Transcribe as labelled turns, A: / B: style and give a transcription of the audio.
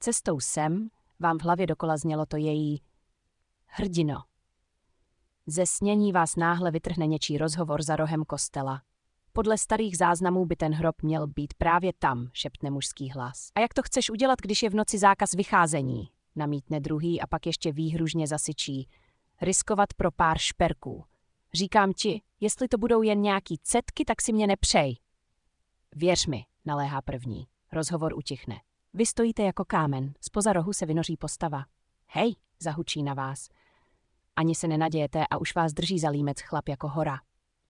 A: Cestou sem vám v hlavě dokola znělo to její hrdino. Ze snění vás náhle vytrhne něčí rozhovor za rohem kostela. Podle starých záznamů by ten hrob měl být právě tam, šeptne mužský hlas. A jak to chceš udělat, když je v noci zákaz vycházení? Namítne druhý a pak ještě výhružně zasyčí. Riskovat pro pár šperků. Říkám ti, jestli to budou jen nějaký cetky, tak si mě nepřej. Věř mi, naléhá první. Rozhovor utichne. Vy stojíte jako kámen, zpoza rohu se vynoří postava. Hej, zahučí na vás. Ani se nenadějete a už vás drží za límec chlap jako hora.